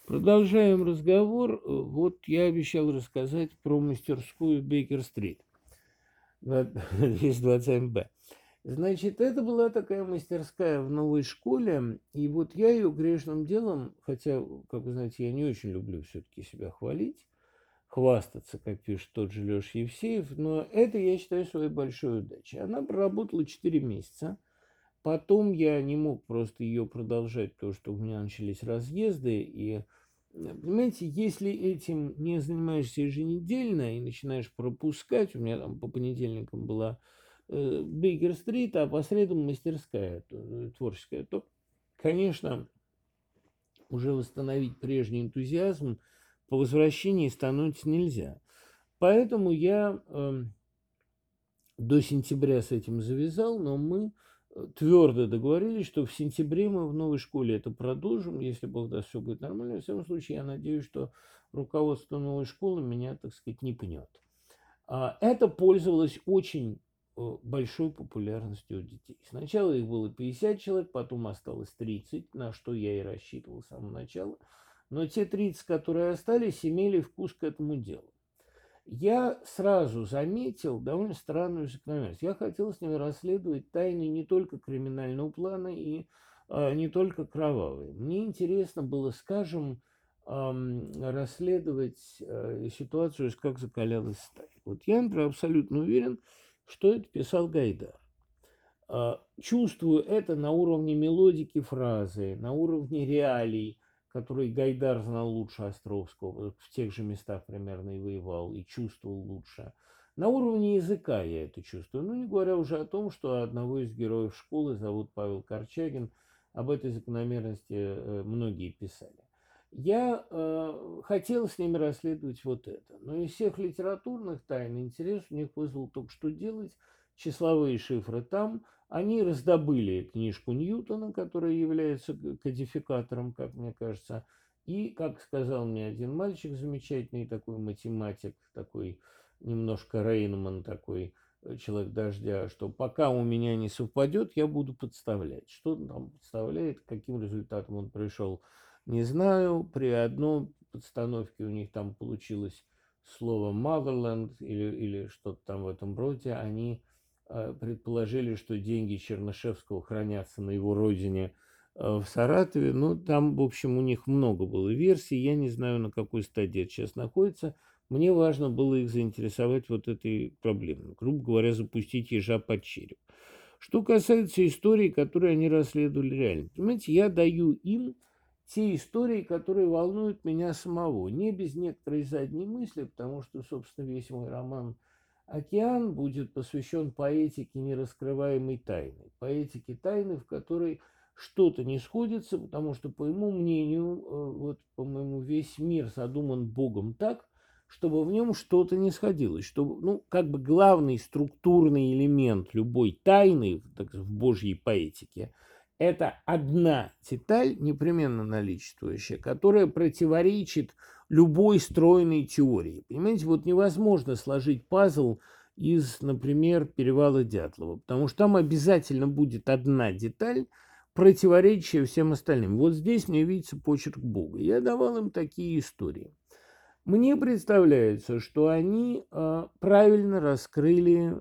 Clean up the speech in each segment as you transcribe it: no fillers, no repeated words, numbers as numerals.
Продолжаем разговор. Вот я обещал рассказать про мастерскую Бейкер-стрит, здесь 20Б. Значит, это была такая мастерская в новой школе, и вот я ее грешным делом, хотя, как вы знаете, я не очень люблю все-таки себя хвалить, хвастаться, как пишет тот же Леша Евсеев, но это я считаю своей большой удачей. Она проработала 4 месяца. Потом я не мог просто ее продолжать, потому что у меня начались разъезды. И, понимаете, если этим не занимаешься еженедельно и начинаешь пропускать, у меня там по понедельникам была Бейкер-стрит, а по средам мастерская творческая, то, конечно, уже восстановить прежний энтузиазм по возвращении становится нельзя. Поэтому я до сентября с этим завязал, но мы твердо договорились, что в сентябре мы в новой школе это продолжим, если Бог даст, все будет нормально. В всяком случае, я надеюсь, что руководство новой школы меня, так сказать, не пнет. Это пользовалось очень большой популярностью у детей. Сначала их было 50 человек, потом осталось 30, на что я и рассчитывал с самого начала. Но те 30, которые остались, имели вкус к этому делу. Я сразу заметил довольно странную закономерность. Я хотел с ними расследовать тайны не только криминального плана и не только кровавые. Мне интересно было, скажем, расследовать ситуацию, как закалялась сталь. Вот я, например, абсолютно уверен, что это писал Гайдар. Чувствую это на уровне мелодики фразы, на уровне реалий, которые Гайдар знал лучше Островского, в тех же местах примерно и воевал, и чувствовал лучше. На уровне языка я это чувствую. Ну, не говоря уже о том, что одного из героев школы зовут Павел Корчагин. Об этой закономерности многие писали. Я хотел с ними расследовать вот это. Но из всех литературных тайн интерес у них вызвал только что делать. Числовые шифры там, они раздобыли книжку Ньютона, которая является кодификатором, как мне кажется, и, как сказал мне один мальчик замечательный, такой математик, такой немножко Рейнман, такой человек дождя, что пока у меня не совпадет, я буду подставлять. Что он там подставляет, к каким результатам он пришел, не знаю. При одной подстановке у них там получилось слово motherland или что-то там в этом роде. Они предположили, что деньги Чернышевского хранятся на его родине в Саратове. Ну, там, в общем, у них много было версий. Я не знаю, на какой стадии это сейчас находится. Мне важно было их заинтересовать вот этой проблемой. Грубо говоря, запустить ежа под череп. Что касается историй, которые они расследовали реально. Понимаете, я даю им те истории, которые волнуют меня самого. Не без некоторой задней мысли, потому что, собственно, весь мой роман «Океан» будет посвящен поэтике нераскрываемой тайны. Поэтике тайны, в которой что-то не сходится, потому что, по моему мнению, вот, по-моему, весь мир задуман Богом так, чтобы в нем что-то не сходилось, чтобы, ну, как бы главный структурный элемент любой тайны так, в Божьей поэтике – это одна деталь, непременно наличествующая, которая противоречит любой стройной теории. Понимаете, вот невозможно сложить пазл из, например, «Перевала Дятлова», потому что там обязательно будет одна деталь, противоречащая всем остальным. Вот здесь мне видится почерк Бога. Я давал им такие истории. Мне представляется, что они правильно раскрыли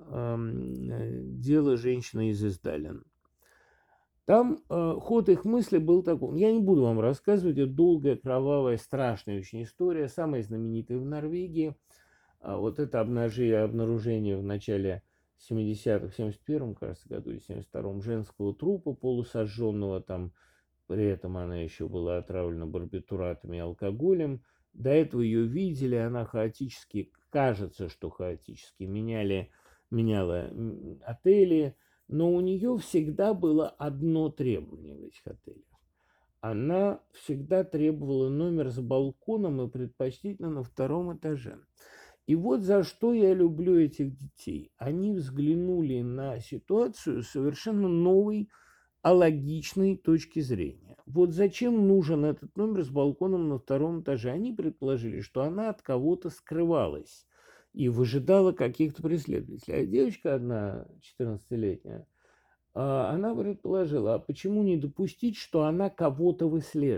дело женщины из Издалин. Там ход их мысли был такой. Я не буду вам рассказывать, это долгая, кровавая, страшная очень история, самая знаменитая в Норвегии. Вот это обнаружение в начале 70-х, в 71-м, кажется, году или 72-м, женского трупа полусожженного, там при этом она еще была отравлена барбитуратами и алкоголем. До этого ее видели, она хаотически, кажется, что хаотически меняла отели, но у нее всегда было одно требование в этих отелях. Она всегда требовала номер с балконом и предпочтительно на втором этаже. И вот за что я люблю этих детей. Они взглянули на ситуацию совершенно новой, алогичной точки зрения. Вот зачем нужен этот номер с балконом на втором этаже? Они предположили, что она от кого-то скрывалась и выжидала каких-то преследователей. А девочка одна, 14-летняя, она предположила, а почему не допустить, что она кого-то выслеживала?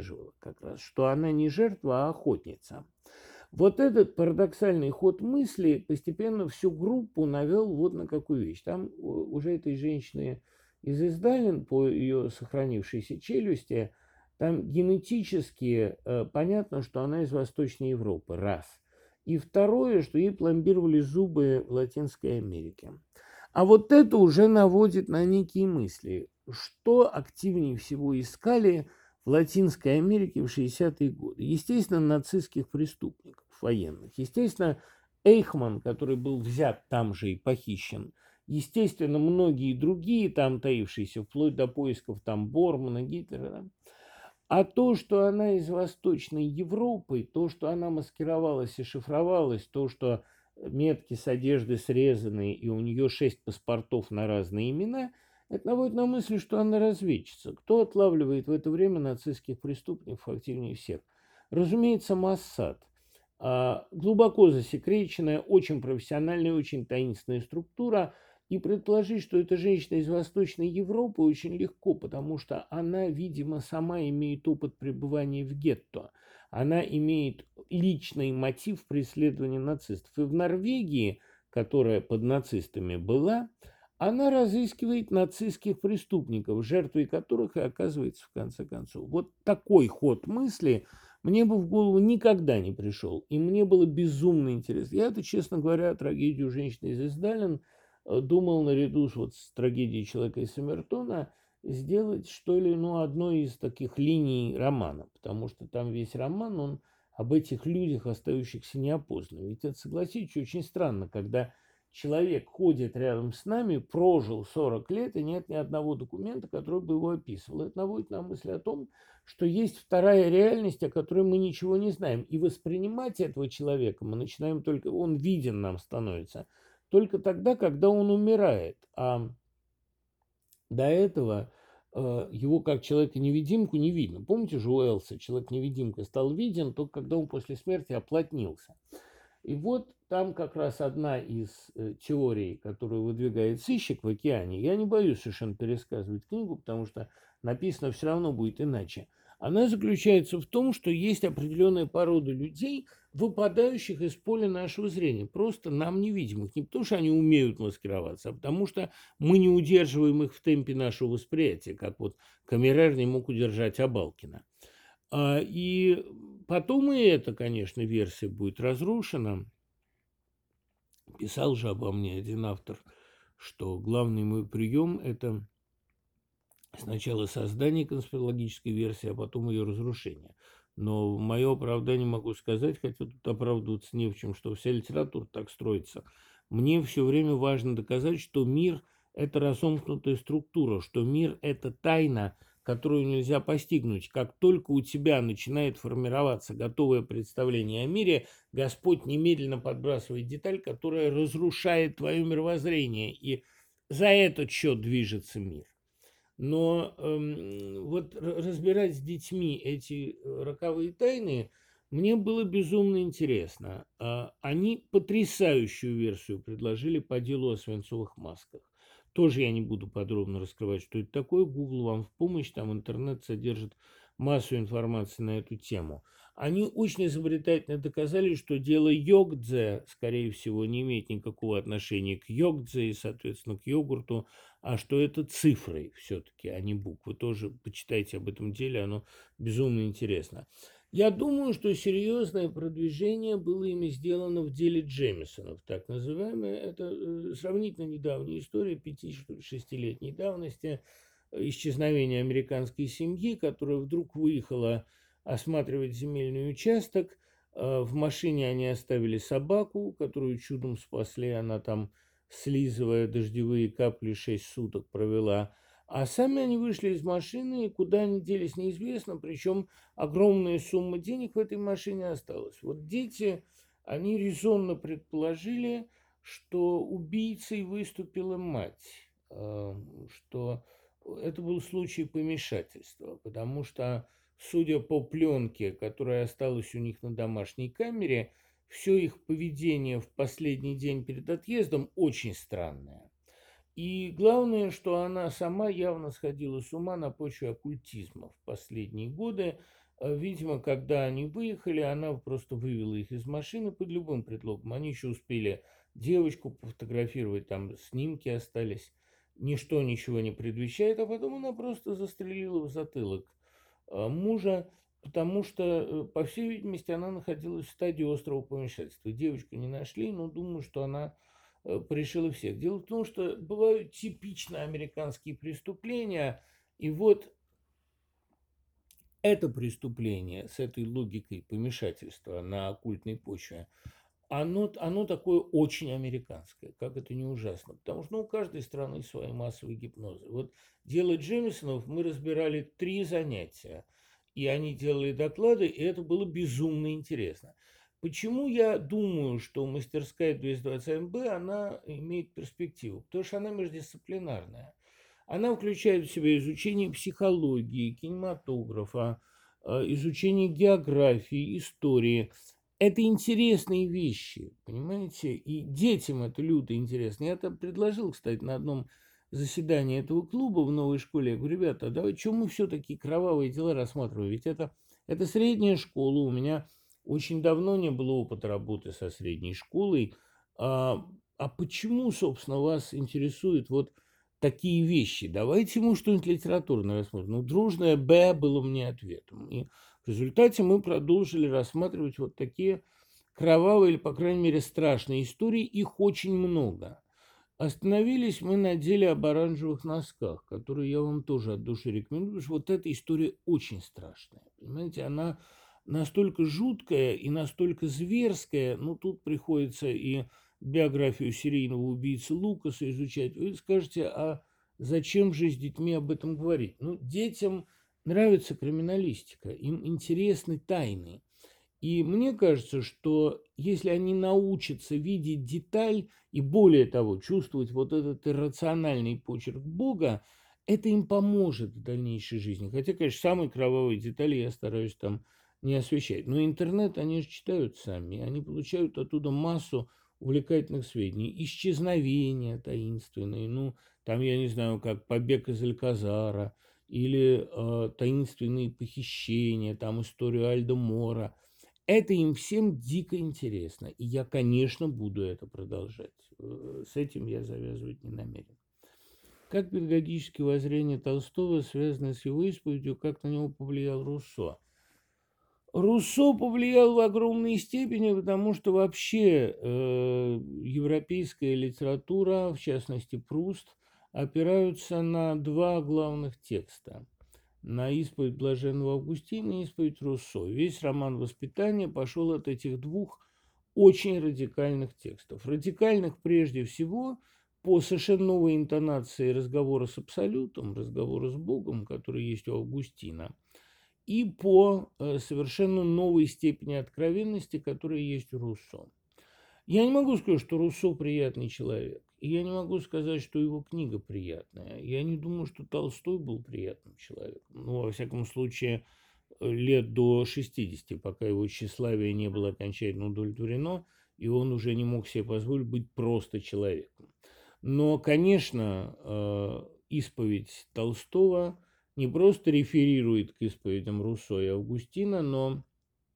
как раз, что она не жертва, а охотница. Вот этот парадоксальный ход мысли постепенно всю группу навел вот на какую вещь. Там уже этой женщины из Издалин, по ее сохранившейся челюсти, там генетически понятно, что она из Восточной Европы, раз. И второе, что ей пломбировали зубы в Латинской Америке. А вот это уже наводит на некие мысли. Что активнее всего искали в Латинской Америке в 60-е годы? Естественно, нацистских преступников военных. Естественно, Эйхман, который был взят там же и похищен. Естественно, многие другие там таившиеся, вплоть до поисков там Бормана, Гитлера. Да? А то, что она из Восточной Европы, то, что она маскировалась и шифровалась, то, что метки с одежды срезаны, и у нее 6 паспортов на разные имена, это наводит на мысль, что она разведчица. Кто отлавливает в это время нацистских преступников активнее всех? Разумеется, Моссад. Глубоко засекреченная, очень профессиональная, очень таинственная структура. И предположить, что это женщина из Восточной Европы, очень легко, потому что она, видимо, сама имеет опыт пребывания в гетто. Она имеет личный мотив преследования нацистов. И в Норвегии, которая под нацистами была, она разыскивает нацистских преступников, жертвой которых и оказывается в конце концов. Вот такой ход мысли мне бы в голову никогда не пришел. И мне было безумно интересно. Я это, честно говоря, трагедию женщины из Издалин думал наряду с трагедией человека из Саммертона сделать, что ли, ну, одной из таких линий романа, потому что там весь роман, он об этих людях, остающихся неопознанными. Ведь это, согласитесь, очень странно, когда человек ходит рядом с нами, прожил 40 лет, и нет ни одного документа, который бы его описывал. Это наводит на мысль о том, что есть вторая реальность, о которой мы ничего не знаем. И воспринимать этого человека мы начинаем только, он виден нам становится, только тогда, когда он умирает. А до этого его как человека-невидимку не видно. Помните же у Элса человек-невидимка стал виден только когда он после смерти оплотнился. И вот там как раз одна из теорий, которую выдвигает сыщик в океане. Я не боюсь совершенно пересказывать книгу, потому что написано все равно будет иначе. Она заключается в том, что есть определенная порода людей, выпадающих из поля нашего зрения, просто нам невидимых. Не потому, что они умеют маскироваться, а потому что мы не удерживаем их в темпе нашего восприятия, как вот Камерер не мог удержать Абалкина. И потом и эта, конечно, версия будет разрушена. Писал же обо мне один автор, что главный мой прием – это сначала создание конспирологической версии, а потом ее разрушение. Но в мое оправдание могу сказать, хотя тут оправдываться не в чем, что вся литература так строится. Мне все время важно доказать, что мир – это разомкнутая структура, что мир – это тайна, которую нельзя постигнуть. Как только у тебя начинает формироваться готовое представление о мире, Господь немедленно подбрасывает деталь, которая разрушает твое мировоззрение, и за этот счет движется мир. Но вот разбирать с детьми эти роковые тайны мне было безумно интересно. Они потрясающую версию предложили по делу о свинцовых масках. Тоже я не буду подробно раскрывать, что это такое. Google вам в помощь, там интернет содержит массу информации на эту тему. Они очень изобретательно доказали, что дело йогдзе, скорее всего, не имеет никакого отношения к йогдзе и, соответственно, к йогурту, а что это цифры все-таки, а не буквы. Тоже почитайте об этом деле, оно безумно интересно. Я думаю, что серьезное продвижение было ими сделано в деле Джемисонов, так называемое. Это сравнительно недавняя история, 5-6-летней давности, исчезновение американской семьи, которая вдруг выехала осматривать земельный участок. В машине они оставили собаку, которую чудом спасли, она там, слизывая дождевые капли, 6 суток провела. А сами они вышли из машины, и куда они делись, неизвестно, причем огромная сумма денег в этой машине осталась. Вот дети, они резонно предположили, что убийцей выступила мать, что это был случай помешательства, потому что, судя по пленке, которая осталась у них на домашней камере, все их поведение в последний день перед отъездом очень странное. И главное, что она сама явно сходила с ума на почве оккультизма в последние годы. Видимо, когда они выехали, она просто вывела их из машины под любым предлогом. Они еще успели девочку пофотографировать, там снимки остались. Ничто ничего не предвещает, а потом она просто застрелила в затылок мужа, потому что, по всей видимости, она находилась в стадии острого помешательства. Девочку не нашли, но думаю, что она порешила всех. Дело в том, что бывают типично американские преступления, и вот это преступление с этой логикой помешательства на оккультной почве, оно такое очень американское, как это не ужасно. Потому что у каждой страны свои массовые гипнозы. Вот дело Джемисонов мы разбирали 3 занятия, и они делали доклады, и это было безумно интересно. Почему я думаю, что мастерская 220МБ, она имеет перспективу? Потому что она междисциплинарная. Она включает в себя изучение психологии, кинематографа, изучение географии, истории. Это интересные вещи, понимаете? И детям это люто интересно. Я там предложил, кстати, на одном заседании этого клуба в новой школе, я говорю, ребята, давай, чем мы все такие кровавые дела рассматриваем? Ведь это средняя школа, у меня очень давно не было опыта работы со средней школой. А почему, собственно, вас интересует вот такие вещи? Давайте ему что-нибудь литературное рассмотрим. Ну, дружное «Б» было мне ответом. И в результате мы продолжили рассматривать вот такие кровавые или, по крайней мере, страшные истории. Их очень много. Остановились мы на деле об оранжевых носках, которые я вам тоже от души рекомендую, потому что вот эта история очень страшная. Понимаете, она настолько жуткая и настолько зверская, ну, тут приходится и биографию серийного убийцы Лукаса изучать. Вы скажете, а зачем же с детьми об этом говорить? Ну, детям нравится криминалистика, им интересны тайны. И мне кажется, что если они научатся видеть деталь и, более того, чувствовать вот этот иррациональный почерк Бога, это им поможет в дальнейшей жизни. Хотя, конечно, самые кровавые детали я стараюсь там не освещать. Но интернет они же читают сами, они получают оттуда массу увлекательных сведений. Исчезновения таинственные, ну, там, я не знаю, как побег из Альказара, или таинственные похищения, там историю Альдо Мора. Это им всем дико интересно, и я, конечно, буду это продолжать. С этим я завязывать не намерен. Как педагогические воззрения Толстого связаны с его исповедью, как на него повлиял Руссо? Руссо повлиял в огромной степени, потому что вообще европейская литература, в частности Пруст, опираются на два главных текста. На исповедь блаженного Августина и исповедь Руссо. Весь роман «Воспитание» пошел от этих двух очень радикальных текстов. Радикальных прежде всего по совершенно новой интонации разговора с Абсолютом, разговора с Богом, который есть у Августина, и по совершенно новой степени откровенности, которая есть у Руссо. Я не могу сказать, что Руссо приятный человек. И я не могу сказать, что его книга приятная. Я не думаю, что Толстой был приятным человеком. Ну, во всяком случае, лет до 60, пока его тщеславие не было окончательно удовлетворено, и он уже не мог себе позволить быть просто человеком. Но, конечно, исповедь Толстого не просто реферирует к исповедям Руссо и Августина, но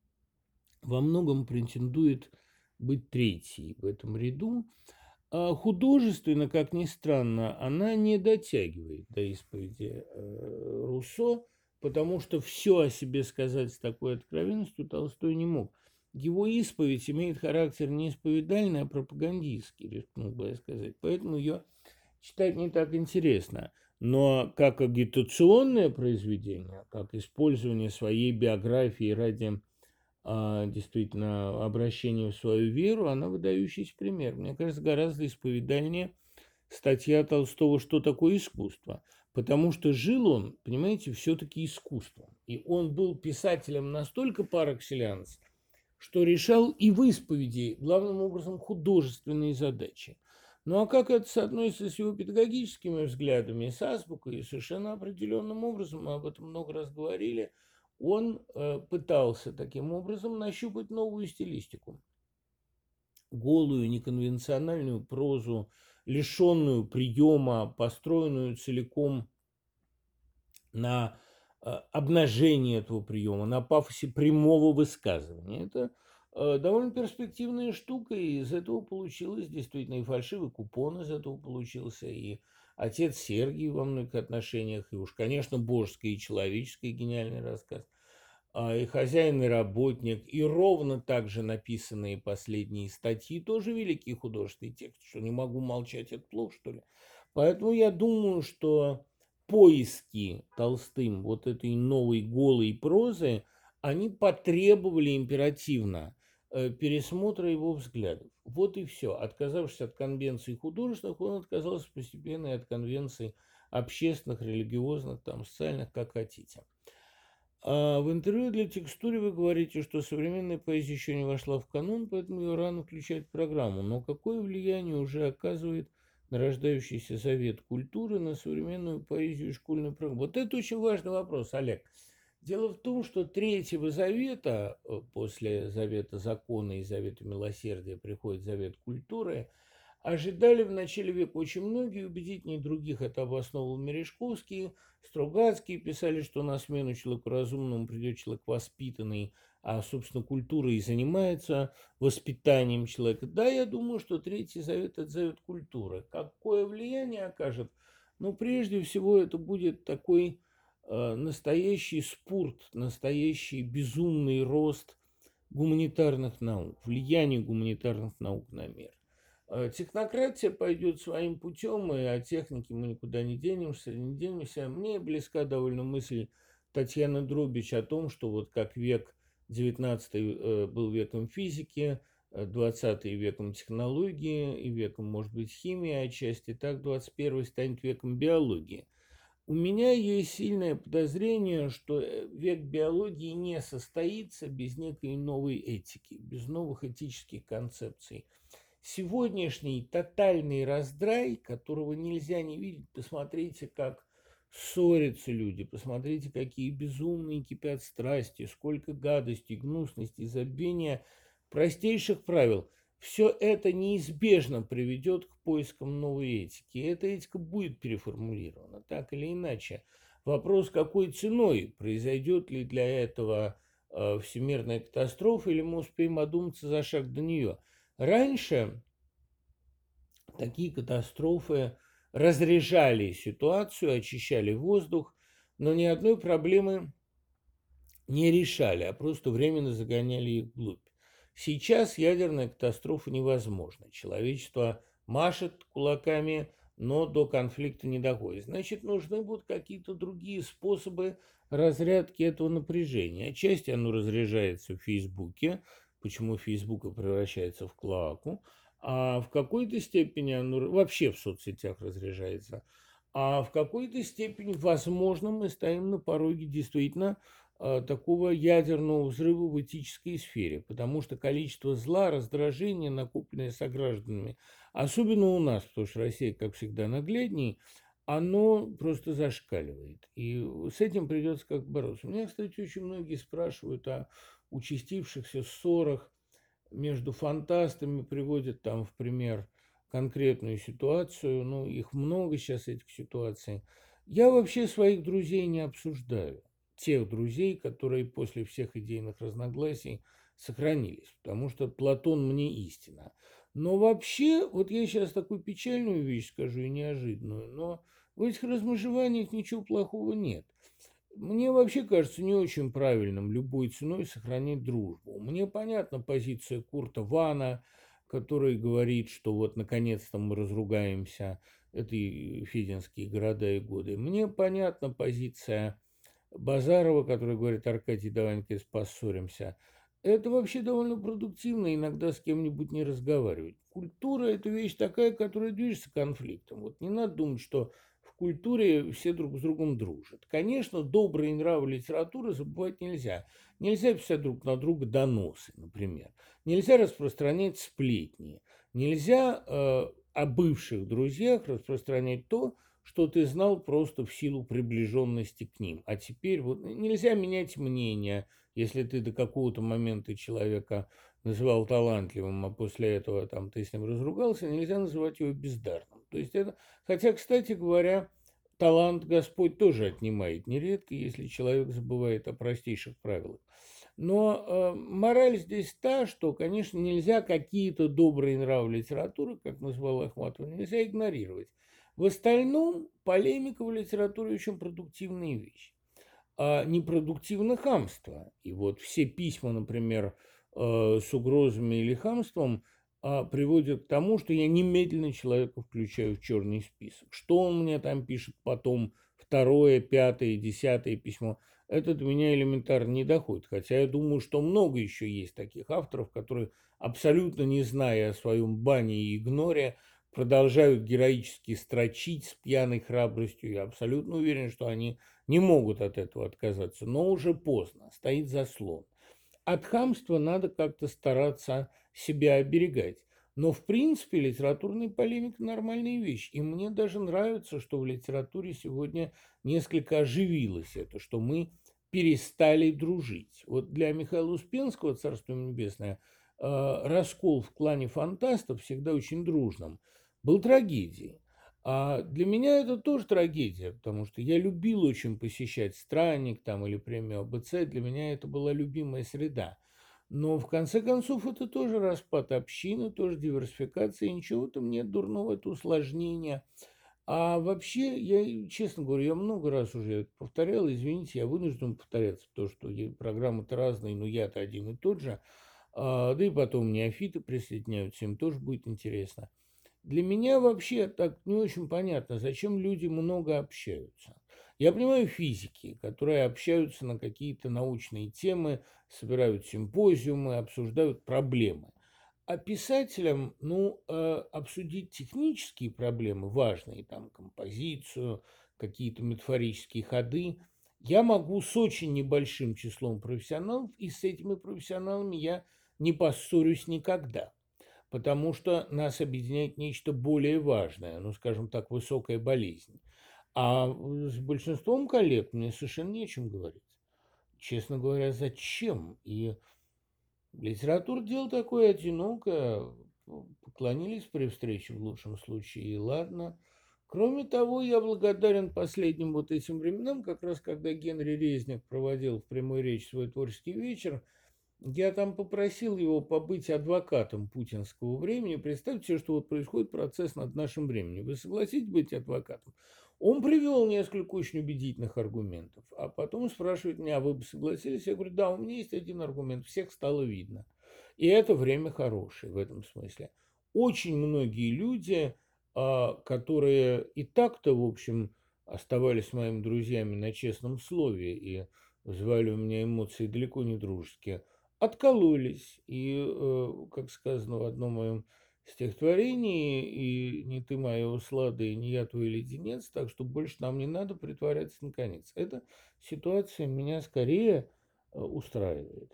во многом претендует быть третьей в этом ряду. А художественно, как ни странно, она не дотягивает до исповеди Руссо, потому что все о себе сказать с такой откровенностью Толстой не мог. Его исповедь имеет характер не исповедальный, а пропагандистский, рискнул бы я сказать. Поэтому ее читать не так интересно. Но как агитационное произведение, как использование своей биографии ради действительно обращение в свою веру, она выдающийся пример. Мне кажется, гораздо исповедальнее статья Толстого «Что такое искусство?», потому что жил он, понимаете, все-таки искусством. И он был писателем настолько par excellence, что решал и в исповеди, главным образом, художественные задачи. Ну а как это соотносится с его педагогическими взглядами, с азбукой, совершенно определенным образом, мы об этом много раз говорили, он пытался таким образом нащупать новую стилистику. Голую, неконвенциональную прозу, лишенную приема, построенную целиком на обнажение этого приема, на пафосе прямого высказывания. Это довольно перспективная штука, и из этого получилось действительно и фальшивый купон из этого получился, и отец Сергий во многих отношениях, и уж, конечно, божеский и человеческий гениальный рассказ, и хозяин, и работник, и ровно так же написанные последние статьи, тоже великий художественный текст, что не могу молчать, это плохо, что ли? Поэтому я думаю, что поиски Толстым вот этой новой голой прозы, они потребовали императивно пересмотра его взглядов. Вот и все. Отказавшись от конвенций художественных, он отказался постепенно и от конвенций общественных, религиозных, там, социальных, как хотите. В интервью для «Текстури» вы говорите, что современная поэзия еще не вошла в канон, поэтому ее рано включать в программу. Но какое влияние уже оказывает нарождающийся Завет культуры на современную поэзию и школьную программу? Вот это очень важный вопрос, Олег. Дело в том, что Третьего Завета, после Завета Закона и Завета Милосердия приходит Завет культуры, ожидали в начале века очень многие, убедительнее других это обосновывал Мережковский, Стругацкий, писали, что на смену человеку разумному придет человек воспитанный, а, собственно, культура и занимается воспитанием человека. Да, я думаю, что Третий Завет – это Завет культуры. Какое влияние окажет? Ну, прежде всего, это будет такой настоящий спорт, настоящий безумный рост гуманитарных наук, влияние гуманитарных наук на мир. Технократия пойдет своим путем, и от техники мы никуда не денемся, не денемся. Мне близка довольно мысль Татьяны Дробич о том, что вот как век XIX был веком физики, XX веком технологии и веком, может быть, химии отчасти, так XXI станет веком биологии. У меня есть сильное подозрение, что век биологии не состоится без некой новой этики, без новых этических концепций. Сегодняшний тотальный раздрай, которого нельзя не видеть, посмотрите, как ссорятся люди, посмотрите, какие безумные кипят страсти, сколько гадости, гнусности, забвения простейших правил. Все это неизбежно приведет к поискам новой этики. И эта этика будет переформулирована, так или иначе. Вопрос, какой ценой, произойдет ли для этого всемирная катастрофа, или мы успеем одуматься за шаг до нее. Раньше такие катастрофы разряжали ситуацию, очищали воздух, но ни одной проблемы не решали, а просто временно загоняли их вглубь. Сейчас ядерная катастрофа невозможна. Человечество машет кулаками, но до конфликта не доходит. Значит, нужны будут какие-то другие способы разрядки этого напряжения. Отчасти оно разряжается в Фейсбуке, почему Фейсбук и превращается в клоаку, а в какой-то степени оно вообще в соцсетях разряжается. А в какой-то степени, возможно, мы стоим на пороге действительно такого ядерного взрыва в этической сфере, потому что количество зла, раздражения, накопленное согражданами, особенно у нас, потому что Россия, как всегда, наглядней, оно просто зашкаливает. И с этим придется как бороться. Меня, кстати, очень многие спрашивают о участившихся ссорах между фантастами, приводят там в пример конкретную ситуацию, ну, их много сейчас, этих ситуаций. Я вообще своих друзей не обсуждаю, тех друзей, которые после всех идейных разногласий сохранились, потому что Платон мне истина. Но вообще, вот я сейчас такую печальную вещь скажу и неожиданную, но в этих размежеваниях ничего плохого нет. Мне вообще кажется не очень правильным любой ценой сохранить дружбу. Мне понятна позиция Курта Вана, который говорит, что вот наконец-то мы разругаемся, это и фединские города и годы. Мне понятна позиция Базарова, который говорит: Аркадий, давай наконец поссоримся. Это вообще довольно продуктивно, иногда с кем-нибудь не разговаривать. Культура – это вещь такая, которая движется конфликтом. Вот не надо думать, что в культуре все друг с другом дружат. Конечно, добрые нравы литературы забывать нельзя. Нельзя писать друг на друга доносы, например. Нельзя распространять сплетни. Нельзя о бывших друзьях распространять то, что ты знал просто в силу приближенности к ним. А теперь вот нельзя менять мнение, если ты до какого-то момента человека называл талантливым, а после этого там ты с ним разругался, нельзя называть его бездарным. То есть это, хотя, кстати говоря, талант Господь тоже отнимает нередко, если человек забывает о простейших правилах. Но мораль здесь та, что, конечно, нельзя какие-то добрые нравы литературы, как назвал Ахматова, нельзя игнорировать. В остальном полемика в литературе очень продуктивная вещь, а непродуктивно хамство. И вот все письма, например, с угрозами или хамством приводят к тому, что я немедленно человека включаю в черный список. Что он мне там пишет потом, второе, пятое, десятое письмо, это до меня элементарно не доходит. Хотя я думаю, что много еще есть таких авторов, которые, абсолютно не зная о своем бане и игноре, продолжают героически строчить с пьяной храбростью. Я абсолютно уверен, что они не могут от этого отказаться, но уже поздно, стоит заслон. От хамства надо как-то стараться себя оберегать. Но, в принципе, литературная полемика – нормальная вещь. И мне даже нравится, что в литературе сегодня несколько оживилось это, что мы перестали дружить. Вот для Михаила Успенского, царство ему небесное, раскол в клане фантастов, всегда очень дружным, был трагедией. А для меня это тоже трагедия, потому что я любил очень посещать «Странник» там, или премию АБЦ. Для меня это была любимая среда. Но в конце концов это тоже распад общины, тоже диверсификация, и ничего там нет дурного, это усложнение. А вообще, я, честно говорю, я много раз уже это повторял, извините, я вынужден повторяться, потому что программы-то разные, но я-то один и тот же. Да и потом неофиты присоединяются, им тоже будет интересно. Для меня вообще так не очень понятно, зачем люди много общаются. Я понимаю физики, которые общаются на какие-то научные темы, собирают симпозиумы, обсуждают проблемы. А писателям, ну, обсудить технические проблемы, важные, там, композицию, какие-то метафорические ходы, я могу с очень небольшим числом профессионалов, и с этими профессионалами я не поссорюсь никогда, потому что нас объединяет нечто более важное, ну, скажем так, высокая болезнь. А с большинством коллег мне совершенно не о чем говорить. Честно говоря, зачем? И литература дело такое одинокое. Поклонились при встрече в лучшем случае, и ладно. Кроме того, я благодарен последним вот этим временам, как раз когда Генри Резник проводил в прямой речи свой творческий вечер, я там попросил его побыть адвокатом путинского времени. Представьте себе, что вот происходит процесс над нашим временем. Вы согласитесь быть адвокатом? Он привел несколько очень убедительных аргументов, а потом спрашивает меня, а вы бы согласились? Я говорю, да, у меня есть один аргумент, всех стало видно. И это время хорошее в этом смысле. Очень многие люди, которые и так-то, в общем, оставались моими друзьями на честном слове и вызывали у меня эмоции далеко не дружеские, откололись. И, как сказано в одном моем стихотворении, и не ты моя услада, и не я твой леденец, так что больше нам не надо притворяться наконец. Эта ситуация меня скорее устраивает.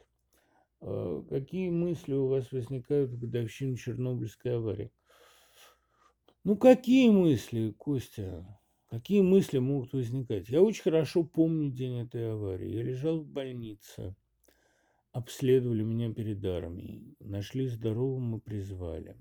Какие мысли у вас возникают в годовщину Чернобыльской аварии? Ну, какие мысли, Костя? Какие мысли могут возникать? Я очень хорошо помню день этой аварии. Я лежал в больнице. Обследовали меня перед армией, нашли здоровым и призвали.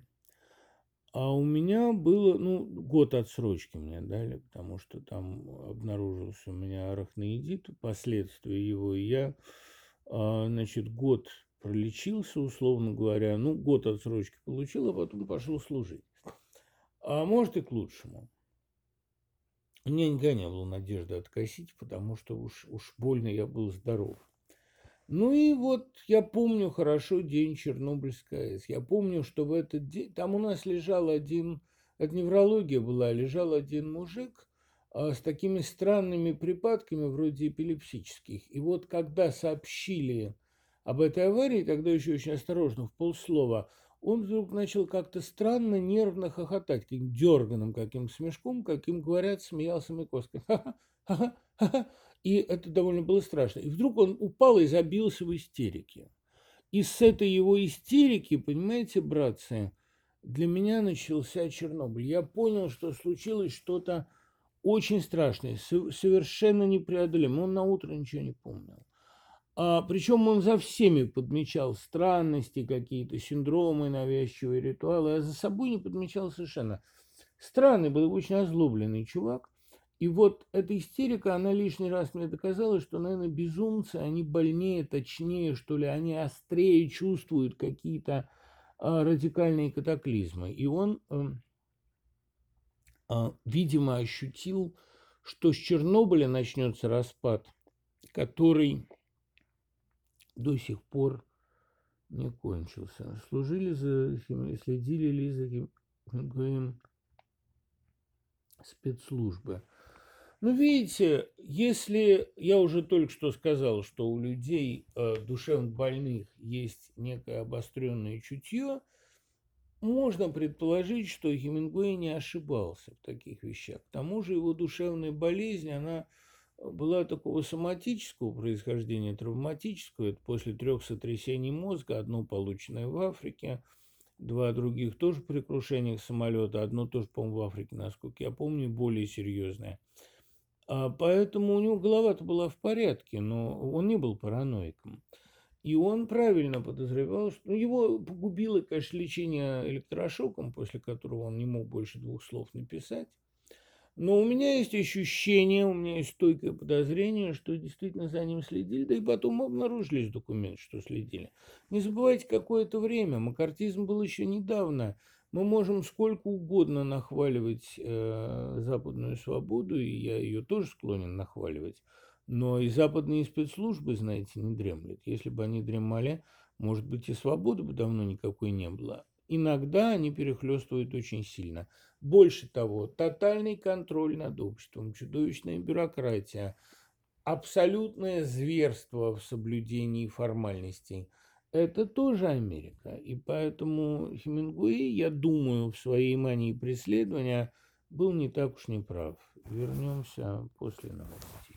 А у меня было, ну, год отсрочки мне дали, потому что там обнаружился у меня арахноидит, последствия его, и я, значит, год пролечился, условно говоря, ну, год отсрочки получил, а потом пошел служить. А может и к лучшему. У меня никогда не было надежды откосить, потому что уж больно я был здоров. Ну и вот я помню хорошо день Чернобыльской АЭС. Я помню, что в этот день там у нас лежал один, это неврология была, лежал один мужик с такими странными припадками вроде эпилепсических. И вот когда сообщили об этой аварии, тогда еще очень осторожно, в полслова, он вдруг начал как-то странно, нервно хохотать, каким дерганым, каким смешком, каким, говорят, смеялся Маяковский. Ха-ха-ха-ха. И это довольно было страшно. И вдруг он упал и забился в истерике. И с этой его истерики, понимаете, братцы, для меня начался Чернобыль. Я понял, что случилось что-то очень страшное, совершенно непреодолимое. Он на утро ничего не помнил. Причем он за всеми подмечал странности какие-то, синдромы, навязчивые ритуалы, а за собой не подмечал совершенно. Странный был, очень озлобленный чувак. И вот эта истерика, она лишний раз мне доказала, что, наверное, безумцы, они больнее, точнее, что ли, они острее чувствуют какие-то радикальные катаклизмы. И он, видимо, ощутил, что с Чернобыля начнется распад, который до сих пор не кончился. Следили ли за Хемингуэем спецслужбы? Ну, видите, если я уже только что сказал, что у людей душевно больных есть некое обостренное чутье, можно предположить, что Хемингуэй не ошибался в таких вещах. К тому же его душевная болезнь, она была такого соматического происхождения, травматического. Это после 3 сотрясений мозга, одно полученное в Африке, 2 других тоже при крушениях самолета, одно тоже, по-моему, в Африке, насколько я помню, более серьезное. Поэтому у него голова-то была в порядке, но он не был параноиком. И он правильно подозревал, что его погубило, конечно, лечение электрошоком, после которого он не мог больше 2 слов написать. Но у меня есть ощущение, у меня есть стойкое подозрение, что действительно за ним следили, да и потом обнаружились документы, что следили. Не забывайте, какое-то время, маккартизм был еще недавно. Мы можем сколько угодно нахваливать западную свободу, и я ее тоже склонен нахваливать. Но и западные спецслужбы, знаете, не дремлют. Если бы они дремали, может быть, и свободы бы давно никакой не было. Иногда они перехлестывают очень сильно. Больше того, тотальный контроль над обществом, чудовищная бюрократия, абсолютное зверство в соблюдении формальностей – это тоже Америка. И поэтому Хемингуэй, я думаю, в своей мании преследования был не так уж неправ. Вернемся после новостей.